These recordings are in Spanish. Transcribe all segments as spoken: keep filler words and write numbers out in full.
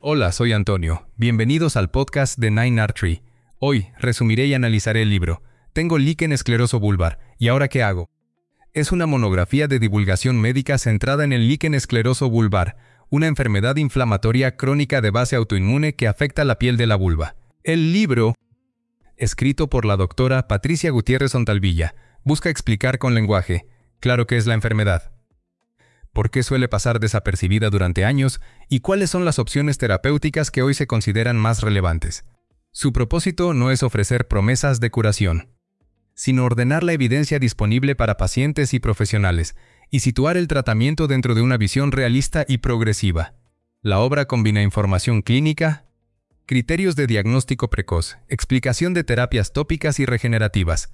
Hola, soy Antonio. Bienvenidos al podcast de Nine Art Tree. Hoy resumiré y analizaré el libro Tengo líquen escleroso vulvar, ¿y ahora qué hago? Es una monografía de divulgación médica centrada en el líquen escleroso vulvar, una enfermedad inflamatoria crónica de base autoinmune que afecta la piel de la vulva. El libro, escrito por la doctora Patricia Gutiérrez Ontalvilla, busca explicar con lenguaje claro qué es la enfermedad, por qué suele pasar desapercibida durante años y cuáles son las opciones terapéuticas que hoy se consideran más relevantes. Su propósito no es ofrecer promesas de curación, sino ordenar la evidencia disponible para pacientes y profesionales y situar el tratamiento dentro de una visión realista y progresiva. La obra combina información clínica, criterios de diagnóstico precoz, explicación de terapias tópicas y regenerativas,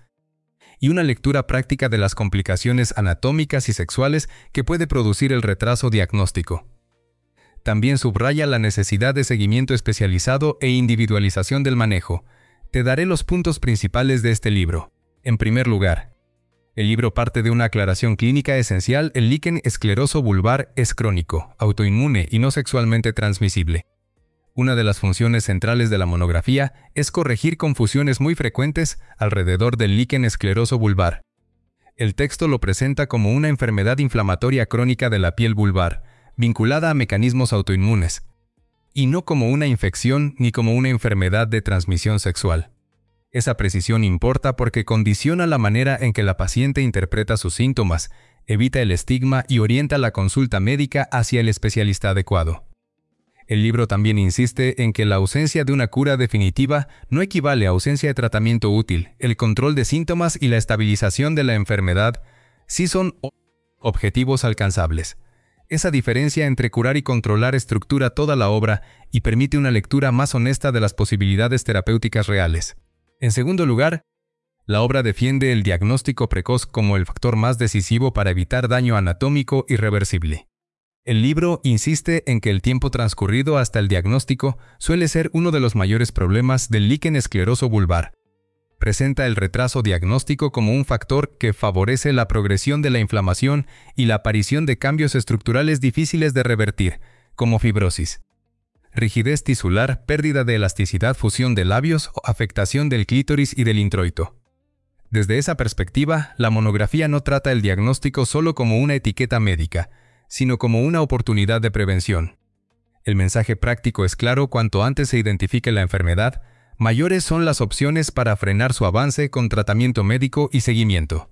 y una lectura práctica de las complicaciones anatómicas y sexuales que puede producir el retraso diagnóstico. También subraya la necesidad de seguimiento especializado e individualización del manejo. Te daré los puntos principales de este libro. En primer lugar, el libro parte de una aclaración clínica esencial: el líquen escleroso vulvar es crónico, autoinmune y no sexualmente transmisible. Una de las funciones centrales de la monografía es corregir confusiones muy frecuentes alrededor del líquen escleroso vulvar. El texto lo presenta como una enfermedad inflamatoria crónica de la piel vulvar, vinculada a mecanismos autoinmunes, y no como una infección ni como una enfermedad de transmisión sexual. Esa precisión importa porque condiciona la manera en que la paciente interpreta sus síntomas, evita el estigma y orienta la consulta médica hacia el especialista adecuado. El libro también insiste en que la ausencia de una cura definitiva no equivale a ausencia de tratamiento útil. El control de síntomas y la estabilización de la enfermedad sí son objetivos alcanzables. Esa diferencia entre curar y controlar estructura toda la obra y permite una lectura más honesta de las posibilidades terapéuticas reales. En segundo lugar, la obra defiende el diagnóstico precoz como el factor más decisivo para evitar daño anatómico irreversible. El libro insiste en que el tiempo transcurrido hasta el diagnóstico suele ser uno de los mayores problemas del líquen escleroso vulvar. Presenta el retraso diagnóstico como un factor que favorece la progresión de la inflamación y la aparición de cambios estructurales difíciles de revertir, como fibrosis, rigidez tisular, pérdida de elasticidad, fusión de labios o afectación del clítoris y del introito. Desde esa perspectiva, la monografía no trata el diagnóstico solo como una etiqueta médica, sino como una oportunidad de prevención. El mensaje práctico es claro: cuanto antes se identifique la enfermedad, mayores son las opciones para frenar su avance con tratamiento médico y seguimiento.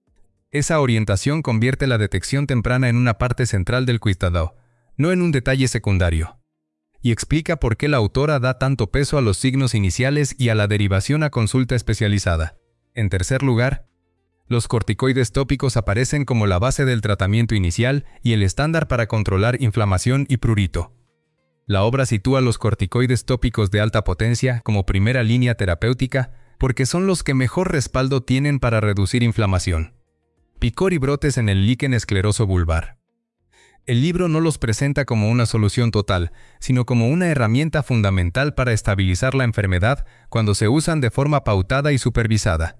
Esa orientación convierte la detección temprana en una parte central del cuidado, no en un detalle secundario, y explica por qué la autora da tanto peso a los signos iniciales y a la derivación a consulta especializada. En tercer lugar, los corticoides tópicos aparecen como la base del tratamiento inicial y el estándar para controlar inflamación y prurito. La obra sitúa los corticoides tópicos de alta potencia como primera línea terapéutica porque son los que mejor respaldo tienen para reducir inflamación, picor y brotes en el líquen escleroso vulvar. El libro no los presenta como una solución total, sino como una herramienta fundamental para estabilizar la enfermedad cuando se usan de forma pautada y supervisada.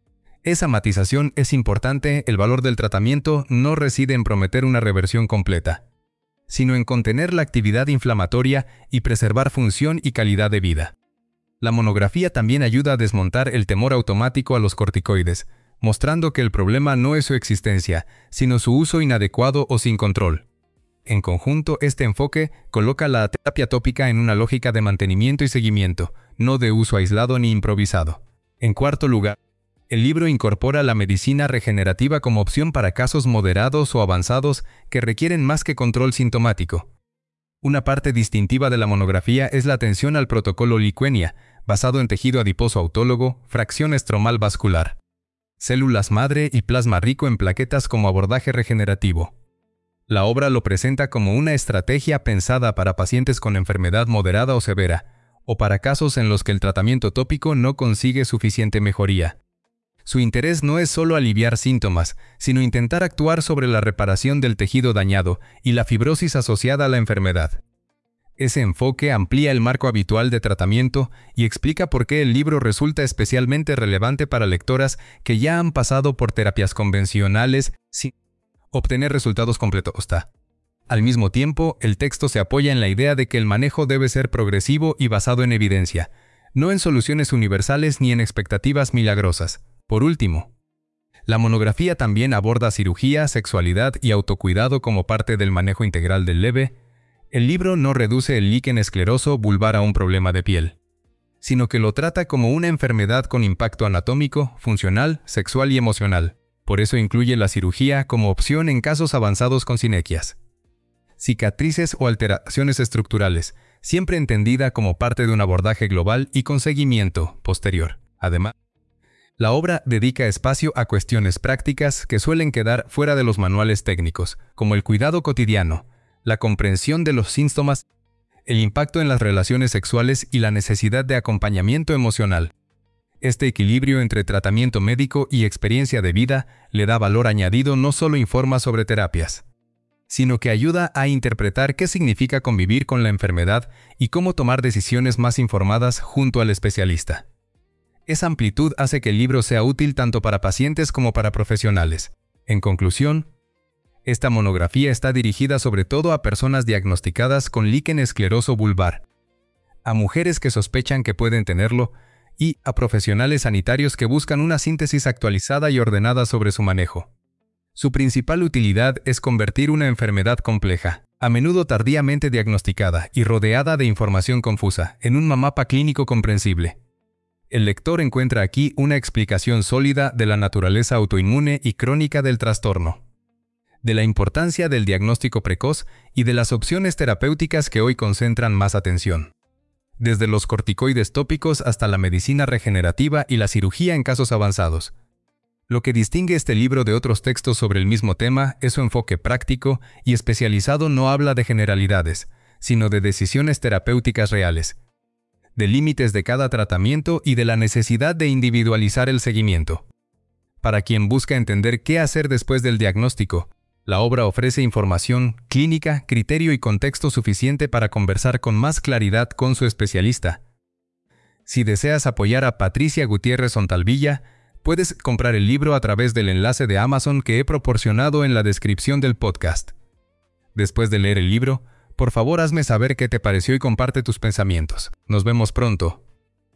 Esa matización es importante. El valor del tratamiento no reside en prometer una reversión completa, sino en contener la actividad inflamatoria y preservar función y calidad de vida. La monografía también ayuda a desmontar el temor automático a los corticoides, mostrando que el problema no es su existencia, sino su uso inadecuado o sin control. En conjunto, este enfoque coloca la terapia tópica en una lógica de mantenimiento y seguimiento, no de uso aislado ni improvisado. En cuarto lugar, el libro incorpora la medicina regenerativa como opción para casos moderados o avanzados que requieren más que control sintomático. Una parte distintiva de la monografía es la atención al protocolo Liquenia, basado en tejido adiposo autólogo, fracción estromal vascular, células madre y plasma rico en plaquetas como abordaje regenerativo. La obra lo presenta como una estrategia pensada para pacientes con enfermedad moderada o severa, o para casos en los que el tratamiento tópico no consigue suficiente mejoría. Su interés no es solo aliviar síntomas, sino intentar actuar sobre la reparación del tejido dañado y la fibrosis asociada a la enfermedad. Ese enfoque amplía el marco habitual de tratamiento y explica por qué el libro resulta especialmente relevante para lectoras que ya han pasado por terapias convencionales sin obtener resultados completos. Al mismo tiempo, el texto se apoya en la idea de que el manejo debe ser progresivo y basado en evidencia, no en soluciones universales ni en expectativas milagrosas. Por último, la monografía también aborda cirugía, sexualidad y autocuidado como parte del manejo integral del L E V E. El libro no reduce el líquen escleroso vulvar a un problema de piel, sino que lo trata como una enfermedad con impacto anatómico, funcional, sexual y emocional. Por eso incluye la cirugía como opción en casos avanzados con sinequias, cicatrices o alteraciones estructurales, siempre entendida como parte de un abordaje global y con seguimiento posterior. Además, la obra dedica espacio a cuestiones prácticas que suelen quedar fuera de los manuales técnicos, como el cuidado cotidiano, la comprensión de los síntomas, el impacto en las relaciones sexuales y la necesidad de acompañamiento emocional. Este equilibrio entre tratamiento médico y experiencia de vida le da valor añadido. No solo informa sobre terapias, sino que ayuda a interpretar qué significa convivir con la enfermedad y cómo tomar decisiones más informadas junto al especialista. Esa amplitud hace que el libro sea útil tanto para pacientes como para profesionales. En conclusión, esta monografía está dirigida sobre todo a personas diagnosticadas con líquen escleroso vulvar, a mujeres que sospechan que pueden tenerlo y a profesionales sanitarios que buscan una síntesis actualizada y ordenada sobre su manejo. Su principal utilidad es convertir una enfermedad compleja, a menudo tardíamente diagnosticada y rodeada de información confusa, en un mapa clínico comprensible. El lector encuentra aquí una explicación sólida de la naturaleza autoinmune y crónica del trastorno, de la importancia del diagnóstico precoz y de las opciones terapéuticas que hoy concentran más atención, desde los corticoides tópicos hasta la medicina regenerativa y la cirugía en casos avanzados. Lo que distingue este libro de otros textos sobre el mismo tema es su enfoque práctico y especializado. No habla de generalidades, sino de decisiones terapéuticas reales, de límites de cada tratamiento y de la necesidad de individualizar el seguimiento. Para quien busca entender qué hacer después del diagnóstico, la obra ofrece información clínica, criterio y contexto suficiente para conversar con más claridad con su especialista. Si deseas apoyar a Patricia Gutiérrez Ontalvilla, puedes comprar el libro a través del enlace de Amazon que he proporcionado en la descripción del podcast. Después de leer el libro, por favor hazme saber qué te pareció y comparte tus pensamientos. Nos vemos pronto.